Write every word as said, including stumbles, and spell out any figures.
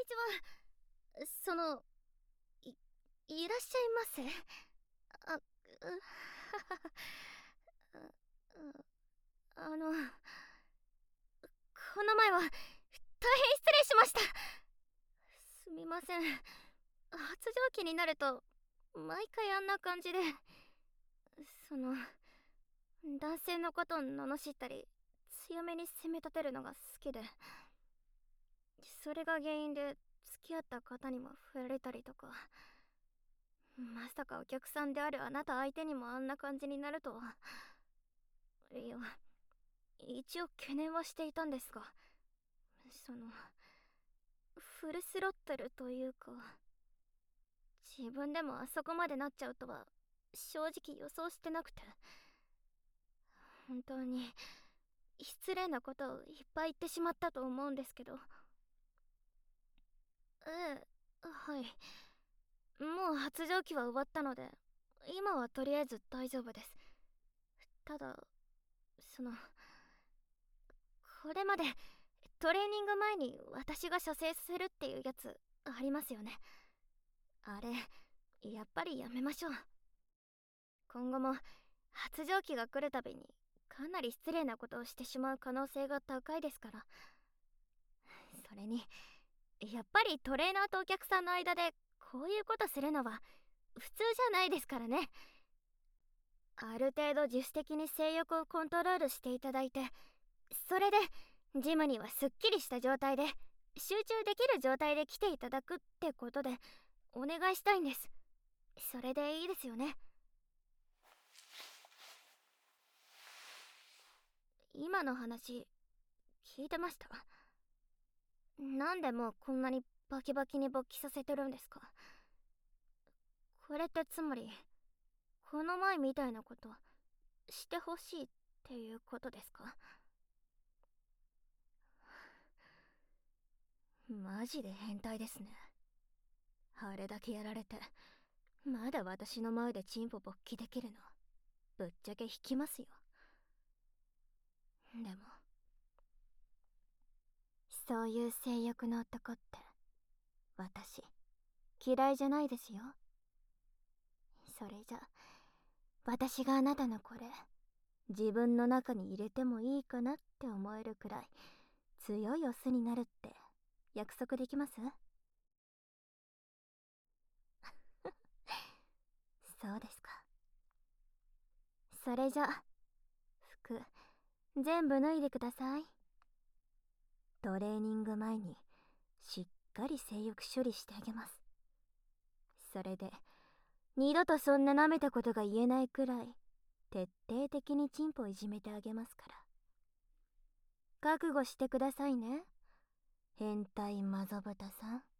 ちは。その、い、いらっしゃいませ。あ、う、うあの、この前は、大変失礼しました。すみません。発情期になると、毎回あんな感じで、その、男性のことを罵ったり、強めに責め立てるのが好きで、それが原因で付き合った方にも振られたりとか、まさかお客さんであるあなた相手にもあんな感じになるとは。いや、一応懸念はしていたんですが、その、フルスロットルというか、自分でもあそこまでなっちゃうとは正直予想してなくて、本当に失礼なことをいっぱい言ってしまったと思うんですけど。ええ、はい。もう発情期は終わったので、今はとりあえず大丈夫です。ただ、その、これまでトレーニング前に私が射精させるっていうやつありますよね。あれ、やっぱりやめましょう。今後も発情期が来るたびにかなり失礼なことをしてしまう可能性が高いですから。それに、やっぱりトレーナーとお客さんの間でこういうことするのは普通じゃないですからね。ある程度自主的に性欲をコントロールしていただいて、それでジムにはすっきりした状態で集中できる状態で来ていただくってことでお願いしたいんです。それでいいですよね。今の話聞いてました？なんでもうこんなにバキバキに勃起させてるんですか？これってつまりこの前みたいなことしてほしいっていうことですか？マジで変態ですね。あれだけやられてまだ私の前でチンポ勃起できるの、ぶっちゃけ引きますよ。でもそういう性欲の男って私嫌いじゃないですよ。それじゃ私があなたのこれ自分の中に入れてもいいかなって思えるくらい強いオスになるって約束できます？そうですか。それじゃ服全部脱いでください。トレーニング前にしっかり性欲処理してあげます。それで二度とそんな舐めたことが言えないくらい徹底的にチンポいじめてあげますから。覚悟してくださいね、変態マゾブタさん。